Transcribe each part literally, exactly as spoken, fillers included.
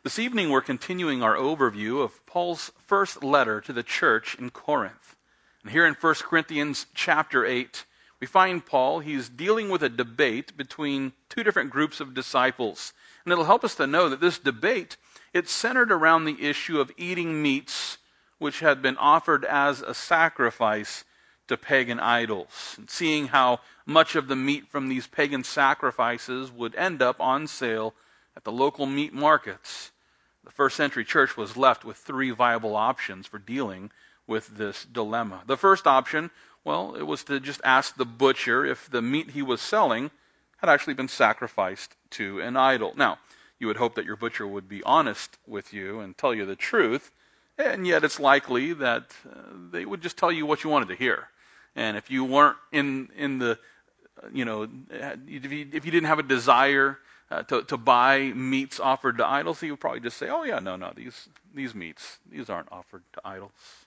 This evening we're continuing our overview of Paul's first letter to the church in Corinth. And here in First Corinthians chapter eight, we find Paul, he's dealing with a debate between two different groups of disciples. And it'll help us to know that this debate, it's centered around the issue of eating meats which had been offered as a sacrifice to pagan idols, and seeing how much of the meat from these pagan sacrifices would end up on sale at the local meat markets. The first century church was left with three viable options for dealing with this dilemma. The first option, well, it was to just ask the butcher if the meat he was selling had actually been sacrificed to an idol. Now, you would hope that your butcher would be honest with you and tell you the truth, and yet it's likely that uh, they would just tell you what you wanted to hear. And if you weren't in in the, you know, if you, if you didn't have a desire Uh, to, to buy meats offered to idols, he would probably just say, oh yeah, no, no, these, these meats, these aren't offered to idols.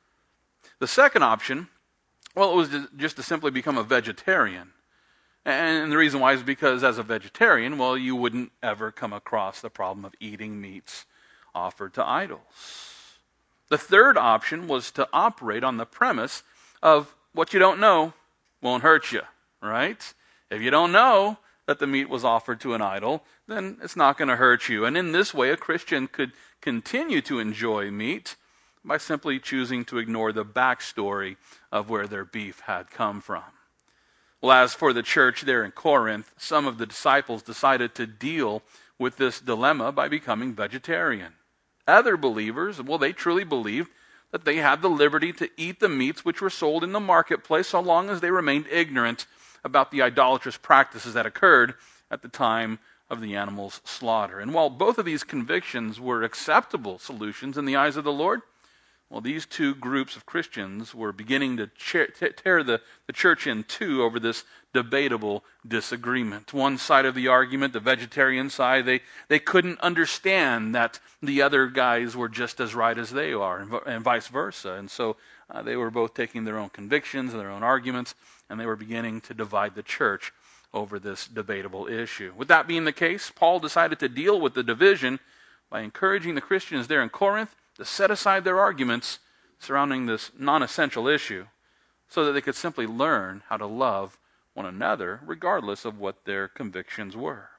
The second option, well, it was just to simply become a vegetarian. And the reason why is because as a vegetarian, well, you wouldn't ever come across the problem of eating meats offered to idols. The third option was to operate on the premise of what you don't know won't hurt you, right? If you don't know that the meat was offered to an idol, then it's not going to hurt you. And in this way, a Christian could continue to enjoy meat by simply choosing to ignore the backstory of where their beef had come from. Well, as for the church there in Corinth, some of the disciples decided to deal with this dilemma by becoming vegetarian. Other believers, well, they truly believed that they had the liberty to eat the meats which were sold in the marketplace so long as they remained ignorant about the idolatrous practices that occurred at the time of the animal's slaughter. And while both of these convictions were acceptable solutions in the eyes of the Lord, well, these two groups of Christians were beginning to tear the, the church in two over this debatable disagreement. One side of the argument, the vegetarian side, they, they couldn't understand that the other guys were just as right as they are, and, and vice versa. And so uh, they were both taking their own convictions and their own arguments, and they were beginning to divide the church over this debatable issue. With that being the case, Paul decided to deal with the division by encouraging the Christians there in Corinth to set aside their arguments surrounding this non-essential issue so that they could simply learn how to love one another regardless of what their convictions were.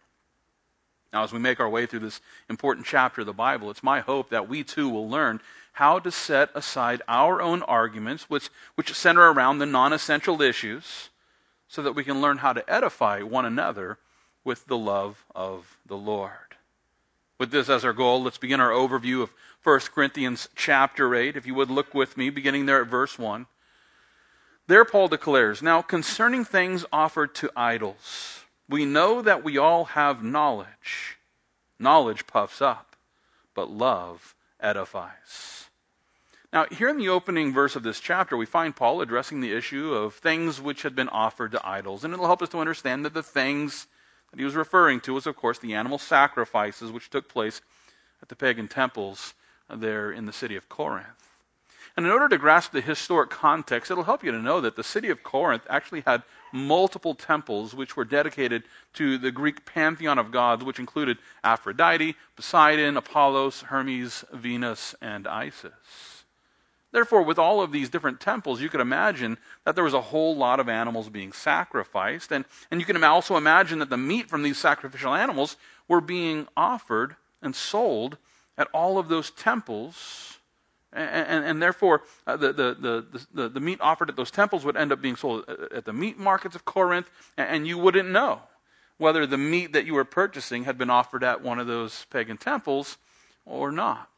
Now, as we make our way through this important chapter of the Bible, it's my hope that we too will learn how to set aside our own arguments, which, which center around the non-essential issues, so that we can learn how to edify one another with the love of the Lord. With this as our goal, let's begin our overview of First Corinthians chapter eight. If you would look with me, beginning there at verse one. There Paul declares, "Now concerning things offered to idols, we know that we all have knowledge. Knowledge puffs up, but love edifies." Now, here in the opening verse of this chapter, we find Paul addressing the issue of things which had been offered to idols. And it'll help us to understand that the things that he was referring to was, of course, the animal sacrifices which took place at the pagan temples there in the city of Corinth. And in order to grasp the historic context, it'll help you to know that the city of Corinth actually had multiple temples which were dedicated to the Greek pantheon of gods, which included Aphrodite, Poseidon, Apollos, Hermes, Venus, and Isis. Therefore, with all of these different temples, you could imagine that there was a whole lot of animals being sacrificed. And, and you can also imagine that the meat from these sacrificial animals were being offered and sold at all of those temples. And, and, and therefore, uh, the, the, the, the, the meat offered at those temples would end up being sold at the meat markets of Corinth. And you wouldn't know whether the meat that you were purchasing had been offered at one of those pagan temples or not.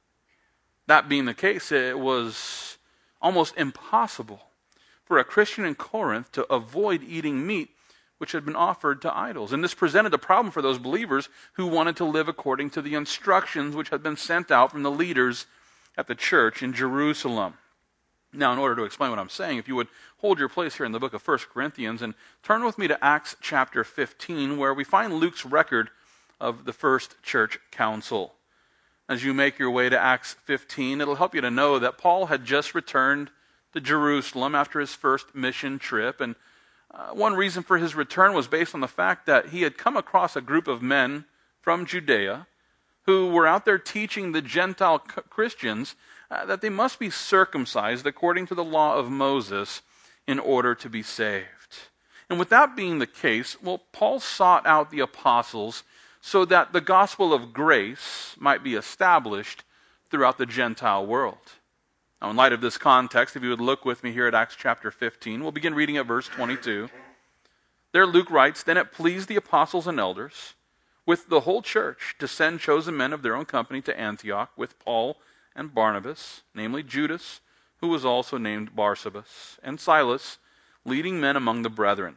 That being the case, it was almost impossible for a Christian in Corinth to avoid eating meat which had been offered to idols. And this presented a problem for those believers who wanted to live according to the instructions which had been sent out from the leaders at the church in Jerusalem. Now, in order to explain what I'm saying, if you would hold your place here in the book of First Corinthians and turn with me to Acts chapter fifteen, where we find Luke's record of the first church council. As you make your way to Acts fifteen, it'll help you to know that Paul had just returned to Jerusalem after his first mission trip. And uh, one reason for his return was based on the fact that he had come across a group of men from Judea who were out there teaching the Gentile Christians uh, that they must be circumcised according to the law of Moses in order to be saved. And with that being the case, well, Paul sought out the apostles so that the gospel of grace might be established throughout the Gentile world. Now, in light of this context, if you would look with me here at Acts chapter fifteen, we'll begin reading at verse twenty-two. There Luke writes, "Then it pleased the apostles and elders with the whole church to send chosen men of their own company to Antioch with Paul and Barnabas, namely Judas, who was also named Barsabas, and Silas, leading men among the brethren.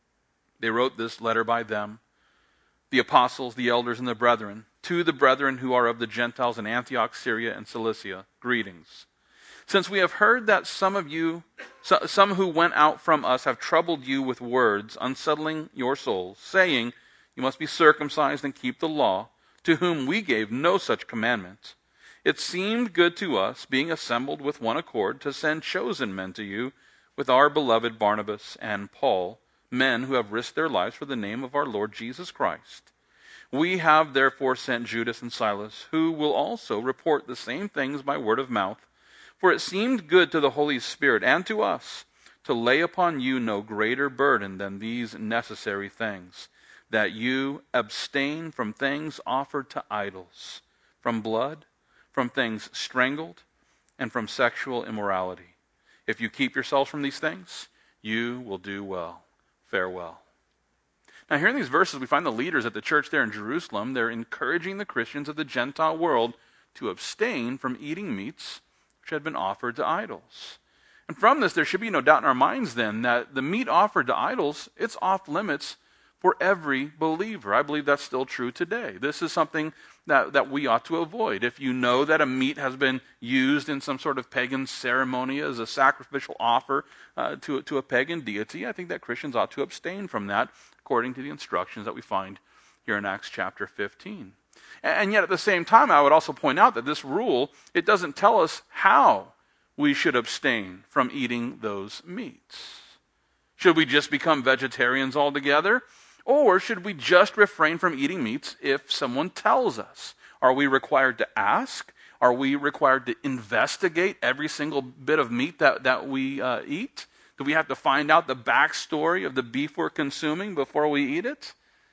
They wrote this letter by them, the apostles, the elders, and the brethren, to the brethren who are of the Gentiles in Antioch, Syria, and Cilicia, greetings. Since we have heard that some of you, some who went out from us have troubled you with words, unsettling your souls, saying, you must be circumcised and keep the law, to whom we gave no such commandment. It seemed good to us, being assembled with one accord, to send chosen men to you, with our beloved Barnabas and Paul, men who have risked their lives for the name of our Lord Jesus Christ. We have therefore sent Judas and Silas, who will also report the same things by word of mouth. For it seemed good to the Holy Spirit and to us to lay upon you no greater burden than these necessary things, that you abstain from things offered to idols, from blood, from things strangled, and from sexual immorality. If you keep yourselves from these things, you will do well. Farewell." Now, here in these verses, we find the leaders at the church there in Jerusalem. They're encouraging the Christians of the Gentile world to abstain from eating meats which had been offered to idols. And from this, there should be no doubt in our minds then that the meat offered to idols, it's off limits for every believer. I believe that's still true today. This is something that, that we ought to avoid. If you know that a meat has been used in some sort of pagan ceremony as a sacrificial offer uh, to, to a pagan deity, I think that Christians ought to abstain from that according to the instructions that we find here in Acts chapter fifteen. And yet at the same time, I would also point out that this rule, it doesn't tell us how we should abstain from eating those meats. Should we just become vegetarians altogether? Or should we just refrain from eating meats if someone tells us? Are we required to ask? Are we required to investigate every single bit of meat that, that we uh, eat? Do we have to find out the backstory of the beef we're consuming before we eat it?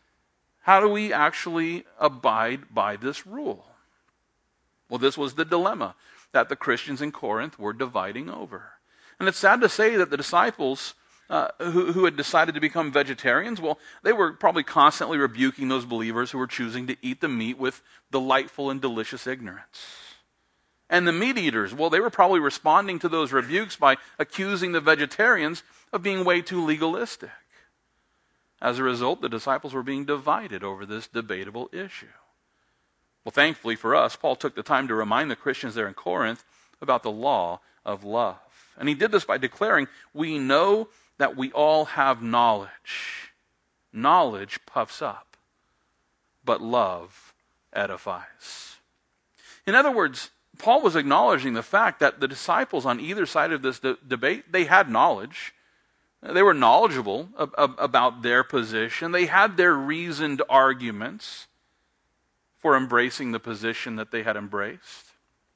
How do we actually abide by this rule? Well, this was the dilemma that the Christians in Corinth were dividing over. And it's sad to say that the disciples uh, who, who had decided to become vegetarians, well, they were probably constantly rebuking those believers who were choosing to eat the meat with delightful and delicious ignorance. And the meat eaters, well, they were probably responding to those rebukes by accusing the vegetarians of being way too legalistic. As a result, the disciples were being divided over this debatable issue. Well, thankfully for us, Paul took the time to remind the Christians there in Corinth about the law of love. And he did this by declaring, we know that we all have knowledge. Knowledge puffs up, but love edifies. In other words, Paul was acknowledging the fact that the disciples on either side of this de- debate, they had knowledge. They were knowledgeable ab- ab- about their position. They had their reasoned arguments for embracing the position that they had embraced.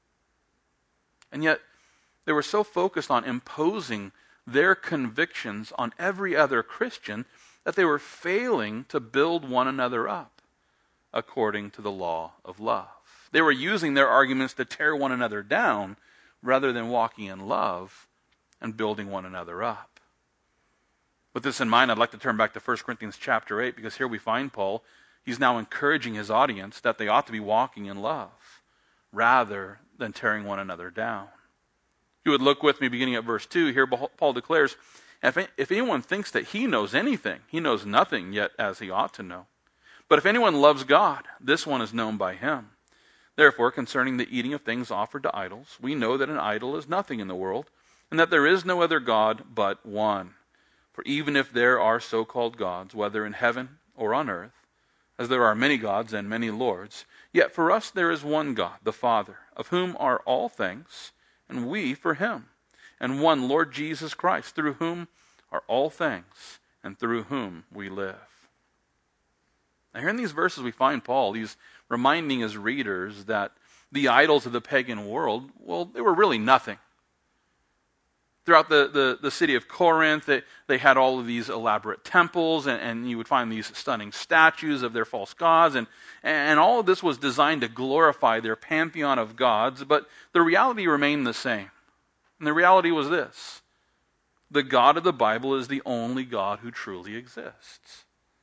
And yet, they were so focused on imposing their convictions on every other Christian that they were failing to build one another up according to the law of love. They were using their arguments to tear one another down rather than walking in love and building one another up. With this in mind, I'd like to turn back to First Corinthians chapter eight, because here we find Paul. He's now encouraging his audience that they ought to be walking in love rather than tearing one another down. If you would look with me beginning at verse two, here Paul declares, if, if anyone thinks that he knows anything, he knows nothing yet as he ought to know. But if anyone loves God, this one is known by him. Therefore, concerning the eating of things offered to idols, we know that an idol is nothing in the world, and that there is no other God but one. For even if there are so-called gods, whether in heaven or on earth, as there are many gods and many lords, yet for us there is one God, the Father, of whom are all things, and we for him, and one Lord Jesus Christ, through whom are all things, and through whom we live. Now, here in these verses we find Paul, he's reminding his readers that the idols of the pagan world, well, they were really nothing. Throughout the, the, the city of Corinth, they, they had all of these elaborate temples, and, and you would find these stunning statues of their false gods, and, and all of this was designed to glorify their pantheon of gods, but the reality remained the same. And the reality was this: the God of the Bible is the only God who truly exists.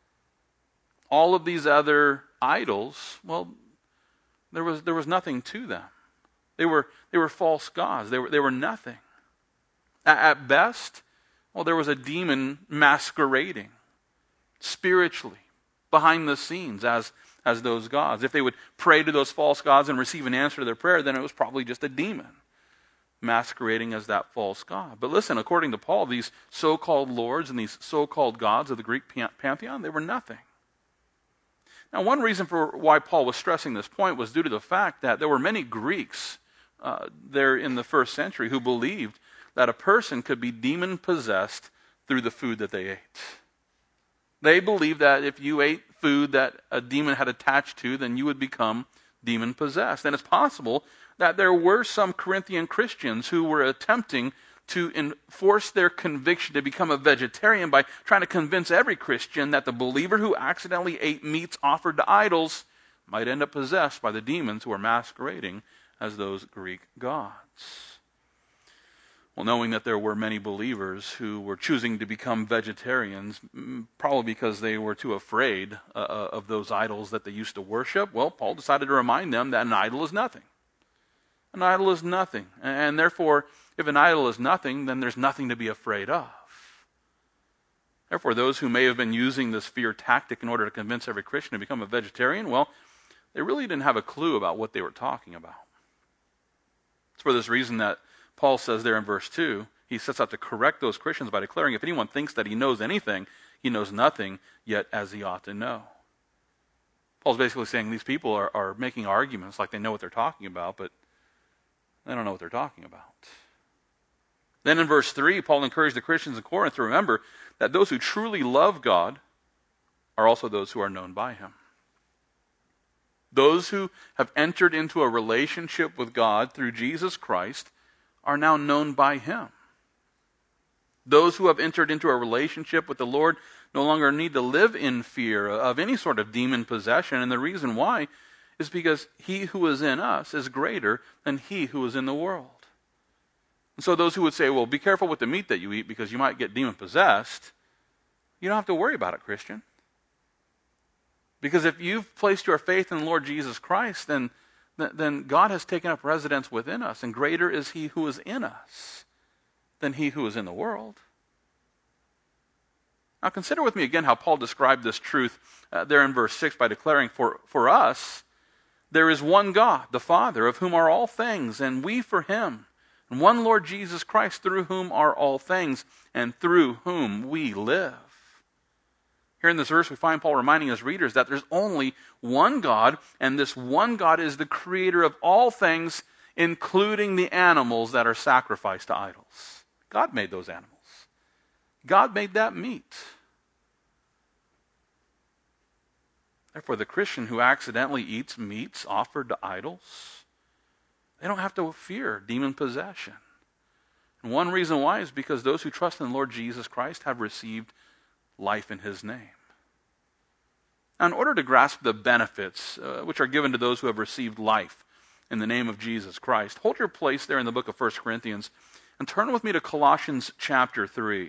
All of these other idols, well, there was there was nothing to them. They were they were false gods. They were they were nothing. At, at best, well, there was a demon masquerading spiritually behind the scenes as as those gods. If they would pray to those false gods and receive an answer to their prayer, then it was probably just a demon masquerading as that false god. But listen, according to Paul, these so-called lords and these so-called gods of the Greek pantheon, they were nothing. Now, one reason for why Paul was stressing this point was due to the fact that there were many Greeks uh, there in the first century who believed that a person could be demon-possessed through the food that they ate. They believed that if you ate food that a demon had attached to, then you would become demon-possessed. And it's possible that there were some Corinthian Christians who were attempting to enforce their conviction to become a vegetarian by trying to convince every Christian that the believer who accidentally ate meats offered to idols might end up possessed by the demons who are masquerading as those Greek gods. Well, knowing that there were many believers who were choosing to become vegetarians, probably because they were too afraid uh, of those idols that they used to worship, well, Paul decided to remind them that an idol is nothing. An idol is nothing. And therefore, if an idol is nothing, then there's nothing to be afraid of. Therefore, those who may have been using this fear tactic in order to convince every Christian to become a vegetarian, well, they really didn't have a clue about what they were talking about. It's for this reason that Paul says there in verse two, he sets out to correct those Christians by declaring, if anyone thinks that he knows anything, he knows nothing, yet as he ought to know. Paul's basically saying these people are, are making arguments like they know what they're talking about, but they don't know what they're talking about. Then in verse three, Paul encouraged the Christians in Corinth to remember that those who truly love God are also those who are known by Him. Those who have entered into a relationship with God through Jesus Christ are now known by Him. Those who have entered into a relationship with the Lord no longer need to live in fear of any sort of demon possession, and the reason why is because He who is in us is greater than he who is in the world. And so those who would say, well, be careful with the meat that you eat because you might get demon-possessed, you don't have to worry about it, Christian. Because if you've placed your faith in the Lord Jesus Christ, then, then God has taken up residence within us, and greater is He who is in us than he who is in the world. Now consider with me again how Paul described this truth uh, there in verse six by declaring, for, for us, there is one God, the Father, of whom are all things, and we for Him. And one Lord Jesus Christ, through whom are all things, and through whom we live. Here in this verse, we find Paul reminding his readers that there's only one God, and this one God is the creator of all things, including the animals that are sacrificed to idols. God made those animals. God made that meat. Therefore, the Christian who accidentally eats meats offered to idols, they don't have to fear demon possession. And one reason why is because those who trust in the Lord Jesus Christ have received life in His name. Now, in order to grasp the benefits uh, which are given to those who have received life in the name of Jesus Christ, hold your place there in the book of First Corinthians and turn with me to Colossians chapter three.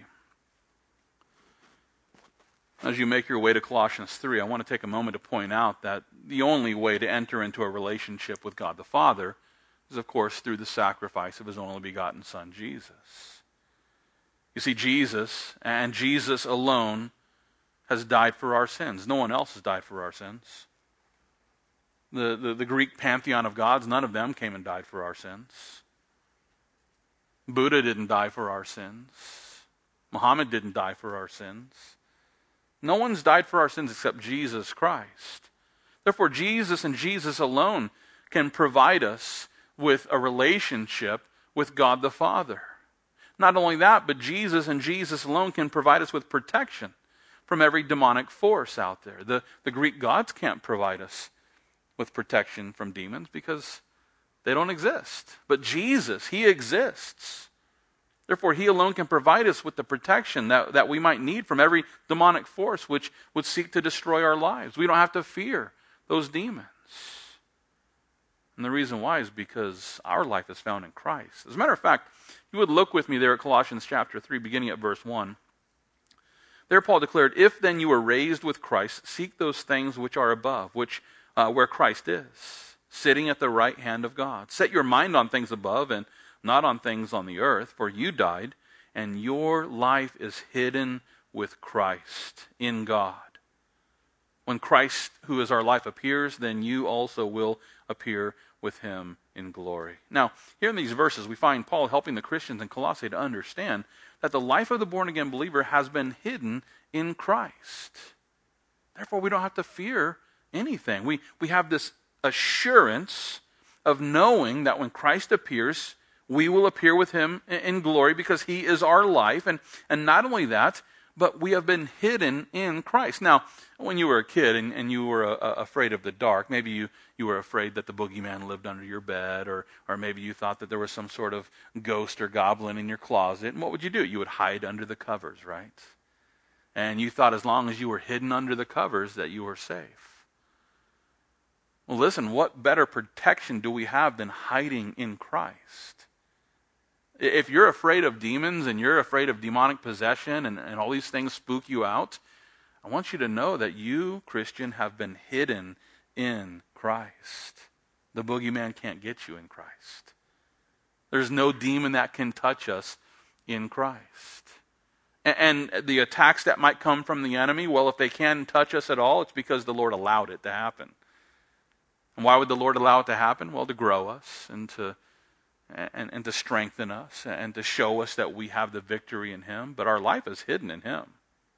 As you make your way to Colossians three, I want to take a moment to point out that the only way to enter into a relationship with God the Father is, of course, through the sacrifice of His only begotten Son, Jesus. You see, Jesus, and Jesus alone, has died for our sins. No one else has died for our sins. The, the, the Greek pantheon of gods, none of them came and died for our sins. Buddha didn't die for our sins. Muhammad didn't die for our sins. No one's died for our sins except Jesus Christ. Therefore, Jesus and Jesus alone can provide us with a relationship with God the Father. Not only that, but Jesus and Jesus alone can provide us with protection. from every demonic force out there. The, the Greek gods can't provide us with protection from demons because they don't exist. But Jesus, he exists. Therefore, he alone can provide us with the protection that, that we might need from every demonic force which would seek to destroy our lives. We don't have to fear those demons. And the reason why is because our life is found in Christ. As a matter of fact, you would look with me there at Colossians chapter three, beginning at verse one. There Paul declared, "If then you were raised with Christ, seek those things which are above, which uh, where Christ is, sitting at the right hand of God. Set your mind on things above and not on things on the earth, for you died, and your life is hidden with Christ in God. When Christ, who is our life, appears, then you also will appear with him in glory." Now, here in these verses, we find Paul helping the Christians in Colossae to understand that the life of the born-again believer has been hidden in Christ. Therefore, we don't have to fear anything. We, we have this assurance of knowing that when Christ appears, we will appear with him in glory because he is our life. And, and not only that, but we have been hidden in Christ. Now, when you were a kid and, and you were uh, afraid of the dark, maybe you, you were afraid that the boogeyman lived under your bed, or, or maybe you thought that there was some sort of ghost or goblin in your closet. And what would you do? You would hide under the covers, right? And you thought as long as you were hidden under the covers that you were safe. Well, listen, what better protection do we have than hiding in Christ? If you're afraid of demons and you're afraid of demonic possession and, and all these things spook you out, I want you to know that you, Christian, have been hidden in Christ. The boogeyman can't get you in Christ. There's no demon that can touch us in Christ. And, and the attacks that might come from the enemy, well, if they can touch us at all, it's because the Lord allowed it to happen. And why would the Lord allow it to happen? Well, to grow us and to And, and to strengthen us and to show us that we have the victory in him. But our life is hidden in him.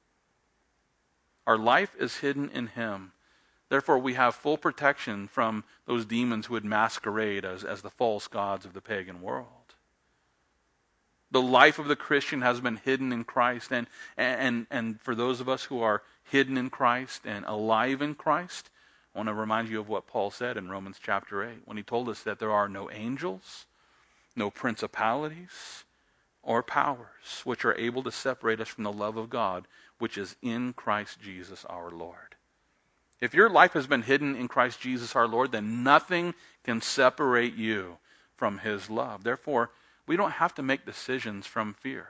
Our life is hidden in him. Therefore, we have full protection from those demons who would masquerade as, as the false gods of the pagan world. The life of the Christian has been hidden in Christ. And, and, and for those of us who are hidden in Christ and alive in Christ, I want to remind you of what Paul said in Romans chapter eight, when he told us that there are no angels, no principalities or powers which are able to separate us from the love of God, which is in Christ Jesus our Lord. If your life has been hidden in Christ Jesus our Lord, then nothing can separate you from his love. Therefore, we don't have to make decisions from fear.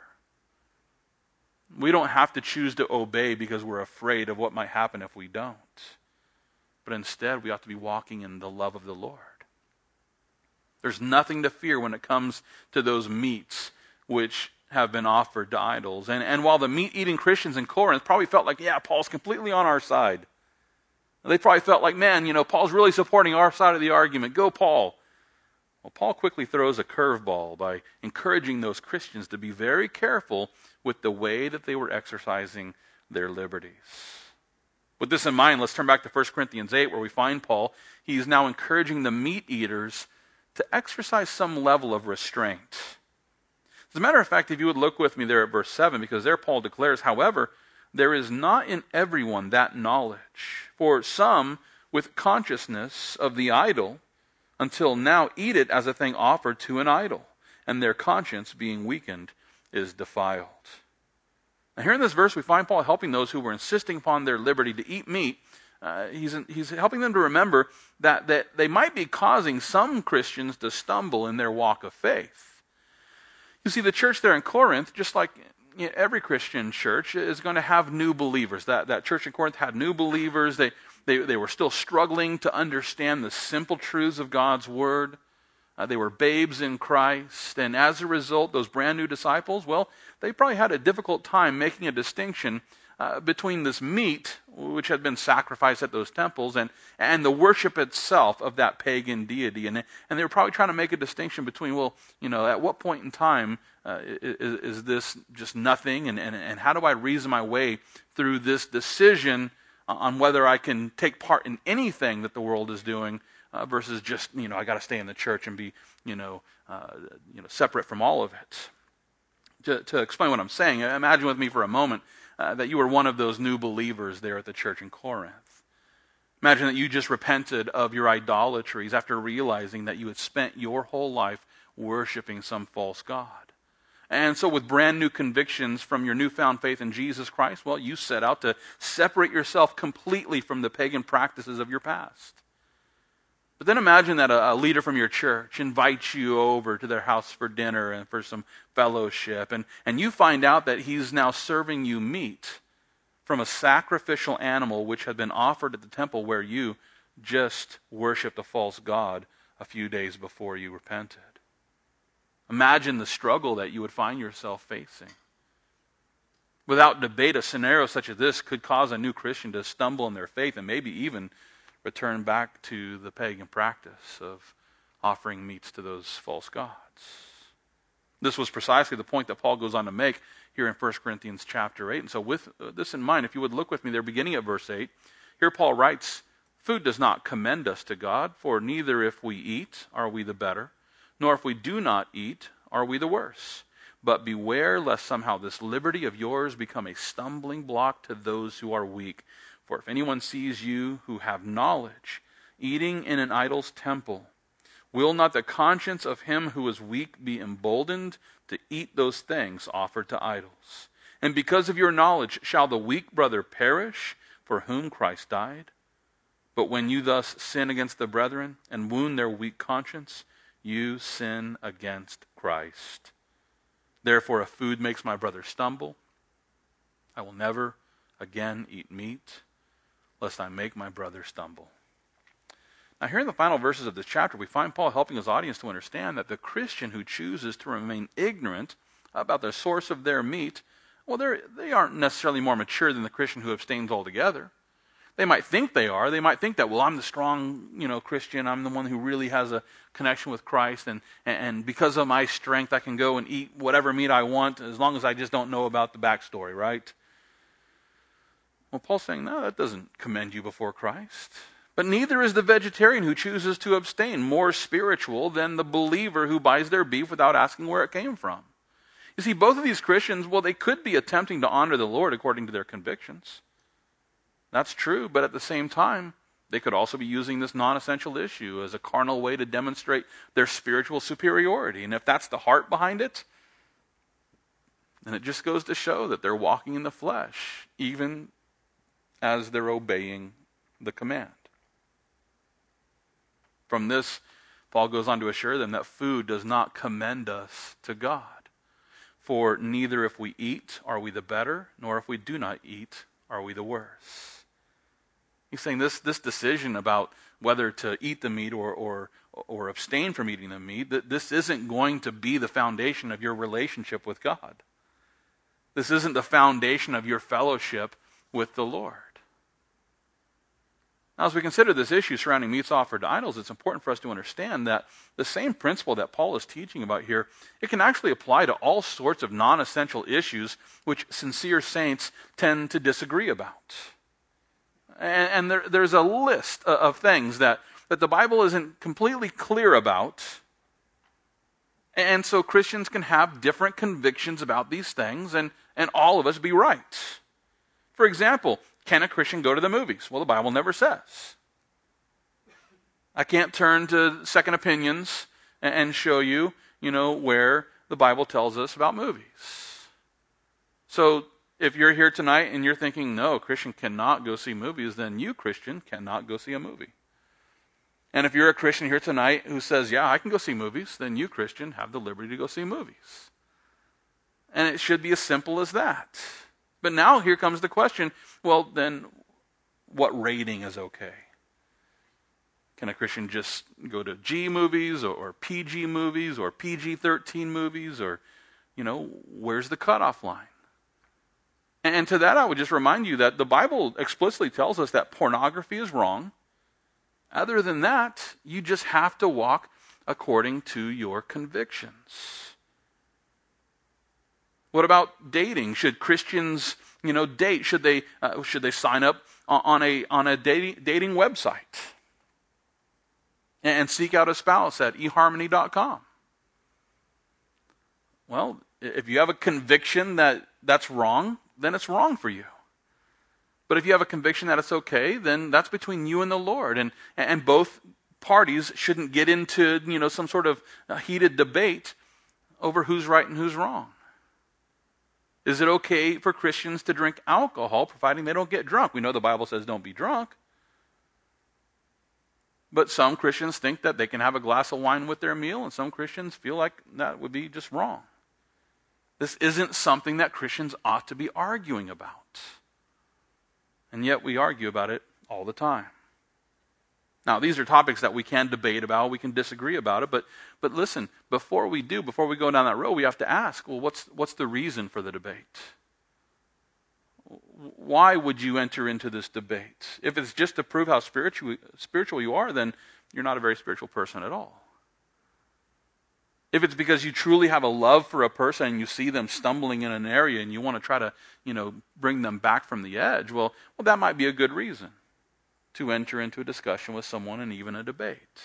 We don't have to choose to obey because we're afraid of what might happen if we don't. But instead, we ought to be walking in the love of the Lord. There's nothing to fear when it comes to those meats which have been offered to idols. And, and while the meat-eating Christians in Corinth probably felt like, yeah, Paul's completely on our side. They probably felt like, man, you know, Paul's really supporting our side of the argument. Go, Paul. Well, Paul quickly throws a curveball by encouraging those Christians to be very careful with the way that they were exercising their liberties. With this in mind, let's turn back to First Corinthians eight, where we find Paul. He's now encouraging the meat-eaters to exercise some level of restraint. As a matter of fact, if you would look with me there at verse seven, because there Paul declares, however, there is not in everyone that knowledge. For some, with consciousness of the idol, until now eat it as a thing offered to an idol, and their conscience, being weakened, is defiled. Now here in this verse, we find Paul helping those who were insisting upon their liberty to eat meat. Uh, he's, he's helping them to remember that, that they might be causing some Christians to stumble in their walk of faith. You see, the church there in Corinth, just like every Christian church, is going to have new believers. That, that church in Corinth had new believers. They, they, they were still struggling to understand the simple truths of God's Word. Uh, they were babes in Christ. And as a result, those brand new disciples, well, they probably had a difficult time making a distinction Uh, between this meat, which had been sacrificed at those temples, and, and the worship itself of that pagan deity. And, and they were probably trying to make a distinction between, well, you know, at what point in time uh, is, is this just nothing, and, and, and how do I reason my way through this decision on whether I can take part in anything that the world is doing uh, versus just, you know, I got to stay in the church and be, you know, uh, you know, separate from all of it. To, to explain what I'm saying, imagine with me for a moment uh, that you were one of those new believers there at the church in Corinth. Imagine that you just repented of your idolatries after realizing that you had spent your whole life worshiping some false god. And so with brand new convictions from your newfound faith in Jesus Christ, well, you set out to separate yourself completely from the pagan practices of your past. But then imagine that a, a leader from your church invites you over to their house for dinner and for some fellowship, and, and you find out that he's now serving you meat from a sacrificial animal which had been offered at the temple where you just worshipped a false god a few days before you repented. Imagine the struggle that you would find yourself facing. Without debate, a scenario such as this could cause a new Christian to stumble in their faith and maybe even return back to the pagan practice of offering meats to those false gods. This was precisely the point that Paul goes on to make here in First Corinthians chapter eight. And so with this in mind, if you would look with me there beginning at verse eight, here Paul writes, "Food does not commend us to God, for neither if we eat are we the better, nor if we do not eat are we the worse. But beware lest somehow this liberty of yours become a stumbling block to those who are weak. For if anyone sees you who have knowledge eating in an idol's temple, will not the conscience of him who is weak be emboldened to eat those things offered to idols? And because of your knowledge shall the weak brother perish for whom Christ died? But when you thus sin against the brethren and wound their weak conscience, you sin against Christ. Therefore, if food makes my brother stumble, I will never again eat meat, lest I make my brother stumble." Now, here in the final verses of this chapter, we find Paul helping his audience to understand that the Christian who chooses to remain ignorant about the source of their meat, well, they're, they aren't necessarily more mature than the Christian who abstains altogether. They might think they are. They might think that, well, I'm the strong, you know, Christian. I'm the one who really has a connection with Christ, and, and because of my strength, I can go and eat whatever meat I want as long as I just don't know about the backstory, right? Well, Paul's saying, no, that doesn't commend you before Christ. But neither is the vegetarian who chooses to abstain more spiritual than the believer who buys their beef without asking where it came from. You see, both of these Christians, well, they could be attempting to honor the Lord according to their convictions. That's true, but at the same time, they could also be using this non-essential issue as a carnal way to demonstrate their spiritual superiority. And if that's the heart behind it, then it just goes to show that they're walking in the flesh, even as they're obeying the command. From this, Paul goes on to assure them that food does not commend us to God. For neither if we eat are we the better, nor if we do not eat are we the worse. He's saying this, this decision about whether to eat the meat or, or, or abstain from eating the meat, that this isn't going to be the foundation of your relationship with God. This isn't the foundation of your fellowship with the Lord. Now, as we consider this issue surrounding meats offered to idols, it's important for us to understand that the same principle that Paul is teaching about here, it can actually apply to all sorts of non-essential issues which sincere saints tend to disagree about. And, and there, there's a list of things that, that the Bible isn't completely clear about. And so Christians can have different convictions about these things, and, and all of us be right. For example, can a Christian go to the movies? Well, the Bible never says. I can't turn to second opinions and, and show you, you know, where the Bible tells us about movies. So, if you're here tonight and you're thinking, no, a Christian cannot go see movies, then you, Christian, cannot go see a movie. And if you're a Christian here tonight who says, yeah, I can go see movies, then you, Christian, have the liberty to go see movies. And it should be as simple as that. But now here comes the question, well, then what rating is okay? Can a Christian just go to G movies or, or P G movies or P G thirteen movies, or, you know, where's the cutoff line? And to that, I would just remind you that the Bible explicitly tells us that pornography is wrong. Other than that, you just have to walk according to your convictions. What about dating? Should Christians, you know, date? Should they uh, should they sign up on a on a dating dating website and seek out a spouse at e harmony dot com? Well, if you have a conviction that that's wrong, then it's wrong for you. But if you have a conviction that it's okay, then that's between you and the Lord. And, and both parties shouldn't get into, you know, some sort of heated debate over who's right and who's wrong. Is it okay for Christians to drink alcohol, providing they don't get drunk? We know the Bible says don't be drunk. But some Christians think that they can have a glass of wine with their meal, and some Christians feel like that would be just wrong. This isn't something that Christians ought to be arguing about. And yet we argue about it all the time. Now, these are topics that we can debate about, we can disagree about it, but but listen, before we do, before we go down that road, we have to ask, well, what's what's the reason for the debate? Why would you enter into this debate? If it's just to prove how spiritual spiritual you are, then you're not a very spiritual person at all. If it's because you truly have a love for a person and you see them stumbling in an area and you want to try to, you know, bring them back from the edge, well, well, that might be a good reason to enter into a discussion with someone and even a debate.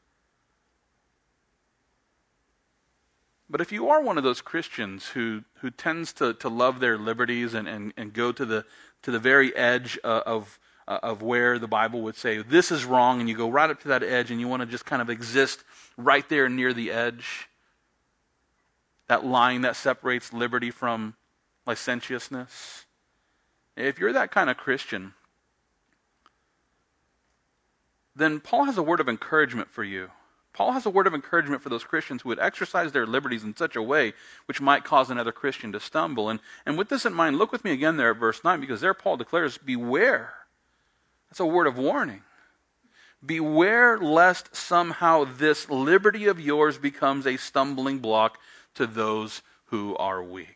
But if you are one of those Christians who, who tends to, to love their liberties and, and, and go to the to the very edge uh, of uh, of where the Bible would say this is wrong, and you go right up to that edge and you want to just kind of exist right there near the edge, that line that separates liberty from licentiousness. If you're that kind of Christian, then Paul has a word of encouragement for you. Paul has a word of encouragement for those Christians who would exercise their liberties in such a way which might cause another Christian to stumble. And, and with this in mind, look with me again there at verse nine, because there Paul declares, beware. That's a word of warning. Beware lest somehow this liberty of yours becomes a stumbling block to those who are weak.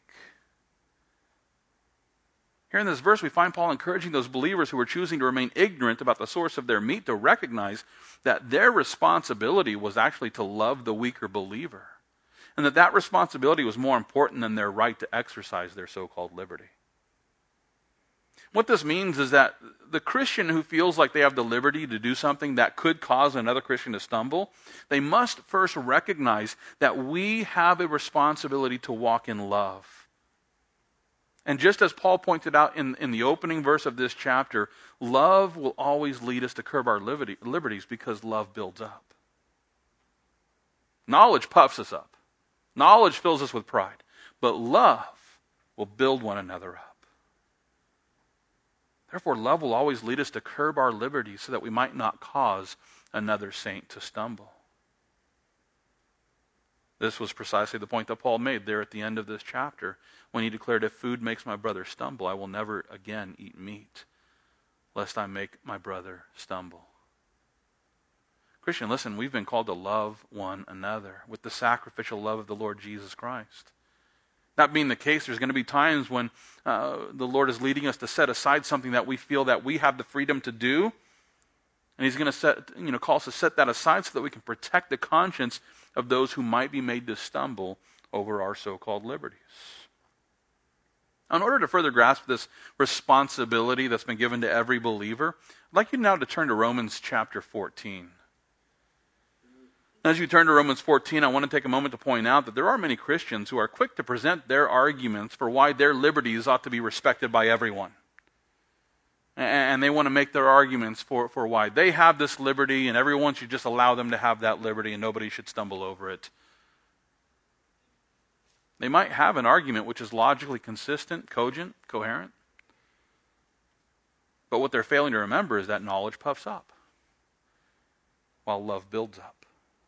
Here in this verse, we find Paul encouraging those believers who were choosing to remain ignorant about the source of their meat to recognize that their responsibility was actually to love the weaker believer, and that that responsibility was more important than their right to exercise their so-called liberty. What this means is that the Christian who feels like they have the liberty to do something that could cause another Christian to stumble, they must first recognize that we have a responsibility to walk in love. And just as Paul pointed out in, in the opening verse of this chapter, love will always lead us to curb our liberty, liberties because love builds up. Knowledge puffs us up. Knowledge fills us with pride. But love will build one another up. Therefore, love will always lead us to curb our liberties so that we might not cause another saint to stumble. This was precisely the point that Paul made there at the end of this chapter when he declared, if food makes my brother stumble, I will never again eat meat, lest I make my brother stumble. Christian, listen, we've been called to love one another with the sacrificial love of the Lord Jesus Christ. That being the case, there's going to be times when uh, the Lord is leading us to set aside something that we feel that we have the freedom to do, and He's going to set, you know, call us to set that aside so that we can protect the conscience of those who might be made to stumble over our so-called liberties. In order to further grasp this responsibility that's been given to every believer, I'd like you now to turn to Romans chapter fourteen. As you turn to Romans fourteen, I want to take a moment to point out that there are many Christians who are quick to present their arguments for why their liberties ought to be respected by everyone. And they want to make their arguments for, for why they have this liberty and everyone should just allow them to have that liberty and nobody should stumble over it. They might have an argument which is logically consistent, cogent, coherent. But what they're failing to remember is that knowledge puffs up while love builds up.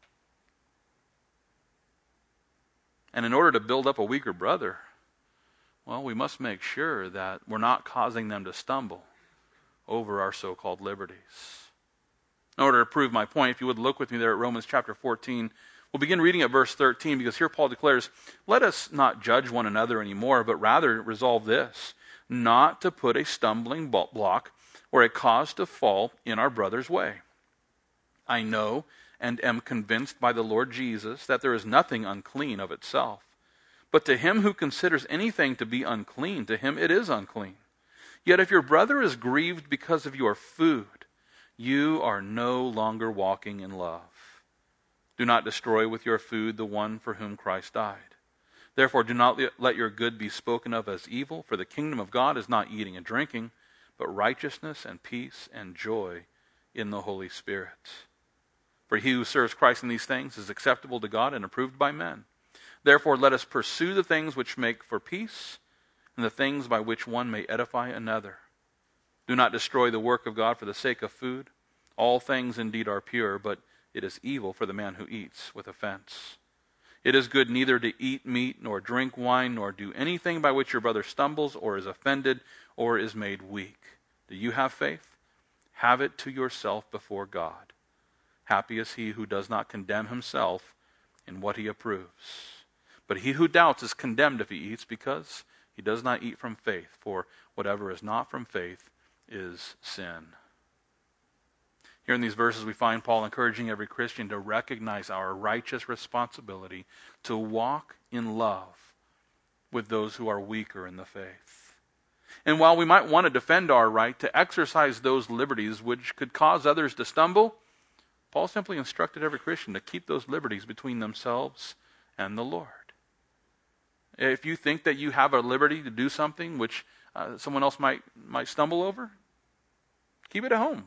And in order to build up a weaker brother, well, we must make sure that we're not causing them to stumble over our so-called liberties. In order to prove my point, if you would look with me there at Romans chapter fourteen, we'll begin reading at verse thirteen, because here Paul declares, let us not judge one another anymore, but rather resolve this, not to put a stumbling block or a cause to fall in our brother's way. I know and am convinced by the Lord Jesus that there is nothing unclean of itself. But to him who considers anything to be unclean, to him it is unclean. Yet if your brother is grieved because of your food, you are no longer walking in love. Do not destroy with your food the one for whom Christ died. Therefore do not let your good be spoken of as evil, for the kingdom of God is not eating and drinking, but righteousness and peace and joy in the Holy Spirit. For he who serves Christ in these things is acceptable to God and approved by men. Therefore let us pursue the things which make for peace, and the things by which one may edify another. Do not destroy the work of God for the sake of food. All things indeed are pure, but it is evil for the man who eats with offense. It is good neither to eat meat, nor drink wine, nor do anything by which your brother stumbles, or is offended, or is made weak. Do you have faith? Have it to yourself before God. Happy is he who does not condemn himself in what he approves. But he who doubts is condemned if he eats, because he does not eat from faith. For whatever is not from faith is sin. Here in these verses we find Paul encouraging every Christian to recognize our righteous responsibility to walk in love with those who are weaker in the faith. And while we might want to defend our right to exercise those liberties which could cause others to stumble, Paul simply instructed every Christian to keep those liberties between themselves and the Lord. If you think that you have a liberty to do something which uh, someone else might, might stumble over, keep it at home.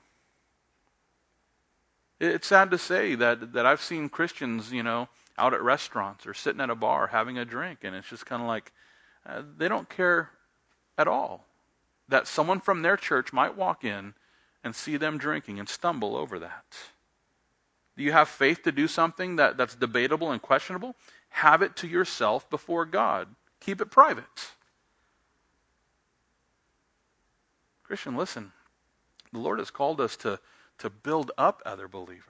It's sad to say that, that I've seen Christians, you know, out at restaurants or sitting at a bar having a drink, and it's just kind of like uh, they don't care at all that someone from their church might walk in and see them drinking and stumble over that. Do you have faith to do something that, that's debatable and questionable? Have it to yourself before God. Keep it private. Christian, listen. The Lord has called us to, to build up other believers.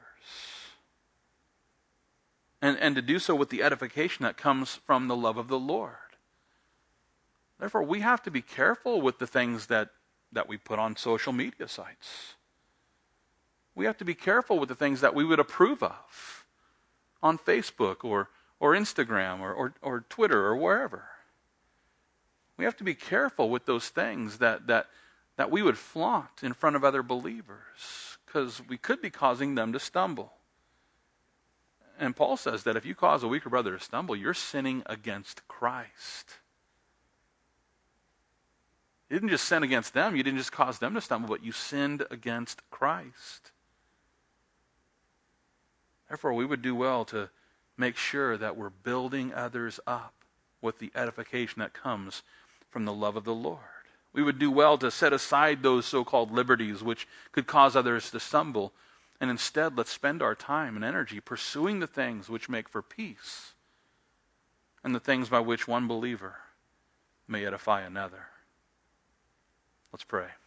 And, and to do so with the edification that comes from the love of the Lord. Therefore, we have to be careful with the things that, that we put on social media sites. We have to be careful with the things that we would approve of on Facebook or, or Instagram or, or, or Twitter or wherever. We have to be careful with those things that, that, that we would flaunt in front of other believers, because we could be causing them to stumble. And Paul says that if you cause a weaker brother to stumble, you're sinning against Christ. You didn't just sin against them, you didn't just cause them to stumble, but you sinned against Christ. Therefore, we would do well to make sure that we're building others up with the edification that comes from the love of the Lord. We would do well to set aside those so-called liberties which could cause others to stumble, and instead let's spend our time and energy pursuing the things which make for peace and the things by which one believer may edify another. Let's pray.